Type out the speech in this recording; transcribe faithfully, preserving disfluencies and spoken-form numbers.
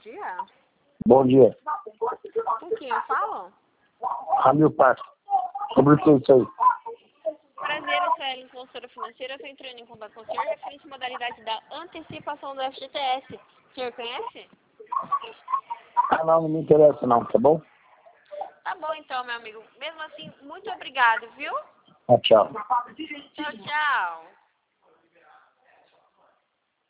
dia. Bom dia. Com quem eu falo? Ramil Pato. Sobre o que é isso aí? Prazer, eu sou a Ellen, consultora financeira. Eu estou entrando em contato com o senhor referente à modalidade da antecipação do F G T S. O senhor conhece? Ah, não, não me interessa não, tá bom? Tá bom então, meu amigo. Mesmo assim, muito obrigado, viu? Ah, tchau. Tchau, tchau.